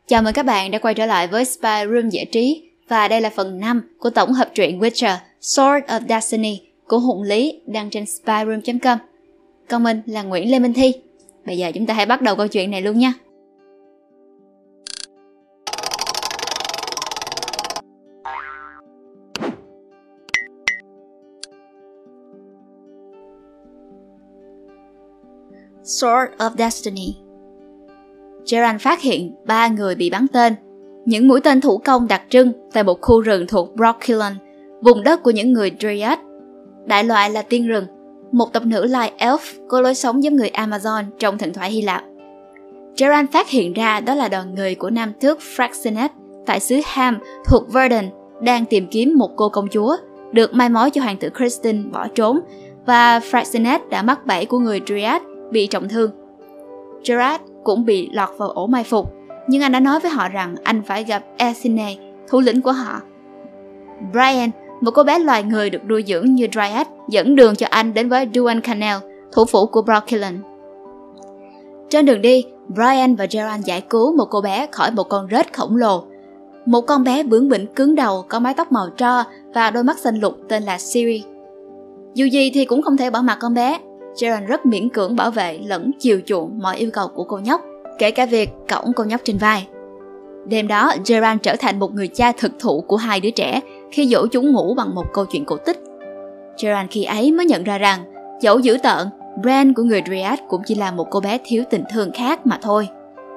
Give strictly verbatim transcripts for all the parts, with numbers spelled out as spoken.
Chào mừng các bạn đã quay trở lại với Spy Room Giải trí. Và đây là phần năm của tổng hợp truyện Witcher Sword of Destiny của Hùng Lý đăng trên spy room chấm com. Còn mình là Nguyễn Lê Minh Thi. Bây giờ chúng ta hãy bắt đầu câu chuyện này luôn nha. Sword of Destiny. Geralt phát hiện ba người bị bắn tên, những mũi tên thủ công đặc trưng tại một khu rừng thuộc Brokilon, vùng đất của những người Dryad. Đại loại là tiên rừng, một tộc nữ loài elf có lối sống giống người Amazon trong thần thoại Hy Lạp. Geralt phát hiện ra đó là đoàn người của nam tước Fraxinet tại xứ Ham thuộc Verdun đang tìm kiếm một cô công chúa được mai mối cho hoàng tử Criston bỏ trốn, và Fraxinet đã mắc bẫy của người Dryad, bị trọng thương. Geralt cũng bị lọt vào ổ mai phục, nhưng anh đã nói với họ rằng anh phải gặp Athene, thủ lĩnh của họ. Brian, một cô bé loài người được nuôi dưỡng như Dryad, dẫn đường cho anh đến với Duan Canel, thủ phủ của Brokilon. Trên đường đi, Brian và Geralt giải cứu một cô bé khỏi một con rết khổng lồ. Một con bé bướng bỉnh cứng đầu, có mái tóc màu tro và đôi mắt xanh lục tên là Ciri. Dù gì thì cũng không thể bỏ mặc con bé. Geralt rất miễn cưỡng bảo vệ lẫn chiều chuộng mọi yêu cầu của cô nhóc, kể cả việc cõng cô nhóc trên vai. Đêm đó, Geralt trở thành một người cha thực thụ của hai đứa trẻ khi dỗ chúng ngủ bằng một câu chuyện cổ tích. Geralt khi ấy mới nhận ra rằng, dẫu dữ tợn, Bran của người Dryad cũng chỉ là một cô bé thiếu tình thương khác mà thôi.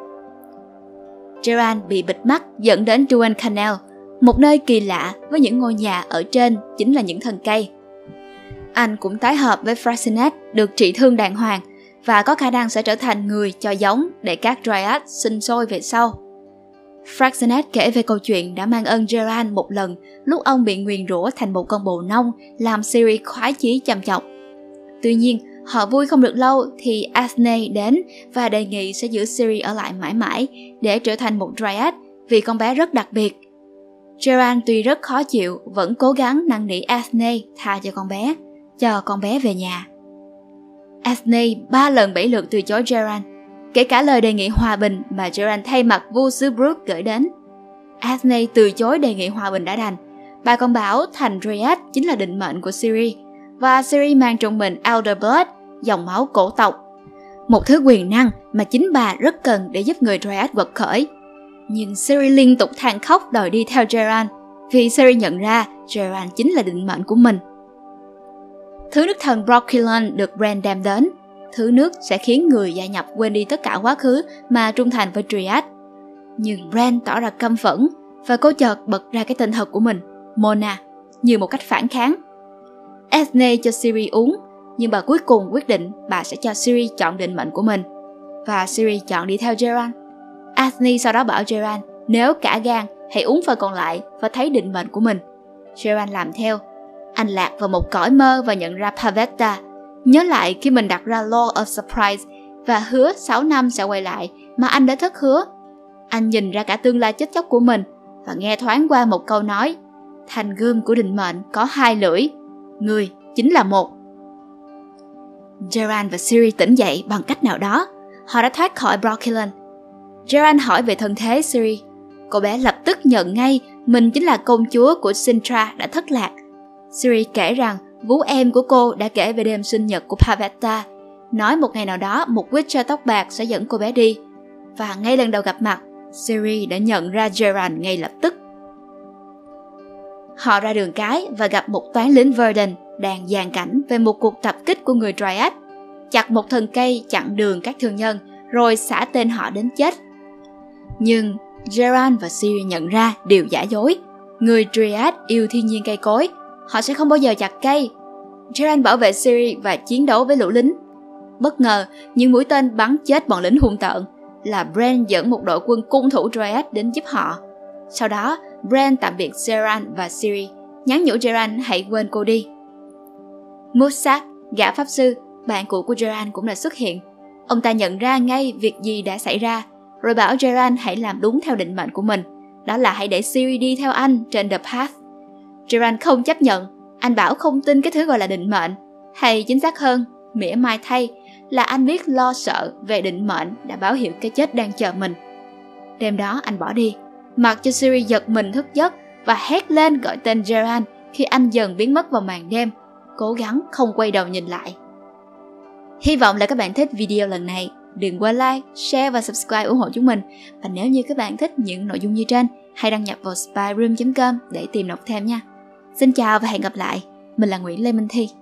Geralt bị bịt mắt dẫn đến Duan Canel, một nơi kỳ lạ với những ngôi nhà ở trên chính là những thân cây. Anh cũng tái hợp với Fraxinet được trị thương đàng hoàng và có khả năng sẽ trở thành người cho giống để các Dryad sinh sôi về sau. Fraxinet kể về câu chuyện đã mang ơn Geralt một lần lúc ông bị nguyền rủa thành một con bồ nông làm Ciri khoái chí chăm chọc. Tuy nhiên, họ vui không được lâu thì Athene đến và đề nghị sẽ giữ Ciri ở lại mãi mãi để trở thành một Dryad vì con bé rất đặc biệt. Geralt tuy rất khó chịu vẫn cố gắng năn nỉ Athene tha cho con bé, cho con bé về nhà. Athene ba lần bảy lượt từ chối Geralt, kể cả lời đề nghị hòa bình mà Geralt thay mặt vua xứ Brugh gửi đến. Athene từ chối đề nghị hòa bình đã đành. Bà còn bảo thành Dryad chính là định mệnh của Ciri, và Ciri mang trong mình Elder Blood, dòng máu cổ tộc, một thứ quyền năng mà chính bà rất cần để giúp người Dryad quật khởi. Nhưng Ciri liên tục than khóc đòi đi theo Geralt, vì Ciri nhận ra Geralt chính là định mệnh của mình. Thứ nước thần Brokilon được Bran đem đến. Thứ nước sẽ khiến người gia nhập quên đi tất cả quá khứ mà trung thành với Dryad. Nhưng Bran tỏ ra căm phẫn và cô chợt bật ra cái tên thật của mình, Mona, như một cách phản kháng. Athene cho Ciri uống, nhưng bà cuối cùng quyết định bà sẽ cho Ciri chọn định mệnh của mình. Và Ciri chọn đi theo Geralt. Athene sau đó bảo Geralt nếu cả gan hãy uống phần còn lại và thấy định mệnh của mình. Geralt làm theo. Anh lạc vào một cõi mơ và nhận ra Pavetta, nhớ lại khi mình đặt ra Law of Surprise và hứa sáu năm sẽ quay lại mà anh đã thất hứa. Anh nhìn ra cả tương lai chết chóc của mình và nghe thoáng qua một câu nói: thanh gươm của định mệnh có hai lưỡi, người chính là một. Geralt và Ciri tỉnh dậy bằng cách nào đó. Họ đã thoát khỏi Brokilon. Geralt hỏi về thân thế Ciri. Cô bé lập tức nhận ngay mình chính là công chúa của Sintra đã thất lạc. Ciri kể rằng vú em của cô đã kể về đêm sinh nhật của Pavetta, nói một ngày nào đó một Witcher tóc bạc sẽ dẫn cô bé đi. Và ngay lần đầu gặp mặt, Ciri đã nhận ra Geralt ngay lập tức. Họ ra đường cái và gặp một toán lính Verdun đang dàn cảnh về một cuộc tập kích của người Dryad, chặt một thân cây chặn đường các thương nhân rồi xả tên họ đến chết. Nhưng Geralt và Ciri nhận ra điều giả dối. Người Dryad yêu thiên nhiên cây cối, họ sẽ không bao giờ chặt cây. Geralt bảo vệ Ciri và chiến đấu với lũ lính. Bất ngờ, những mũi tên bắn chết bọn lính hung tợn. Là Bran dẫn một đội quân cung thủ Dryad đến giúp họ. Sau đó, Bran tạm biệt Geralt và Ciri, nhắn nhủ Geralt hãy quên cô đi. Muzsak, gã pháp sư, bạn cũ của Geralt cũng đã xuất hiện. Ông ta nhận ra ngay việc gì đã xảy ra, rồi bảo Geralt hãy làm đúng theo định mệnh của mình. Đó là hãy để Ciri đi theo anh trên The Path. Geralt không chấp nhận. Anh bảo không tin cái thứ gọi là định mệnh. Hay chính xác hơn, mỉa mai thay, là anh biết lo sợ về định mệnh đã báo hiệu cái chết đang chờ mình. Đêm đó anh bỏ đi, mặc cho Siri giật mình thức giấc và hét lên gọi tên Gerald khi anh dần biến mất vào màn đêm, cố gắng không quay đầu nhìn lại. Hy vọng là các bạn thích video lần này. Đừng quên like, share và subscribe ủng hộ chúng mình. Và nếu như các bạn thích những nội dung như trên, hãy đăng nhập vào spy room chấm com để tìm đọc thêm nha. Xin chào và hẹn gặp lại. Mình là Nguyễn Lê Minh Thi.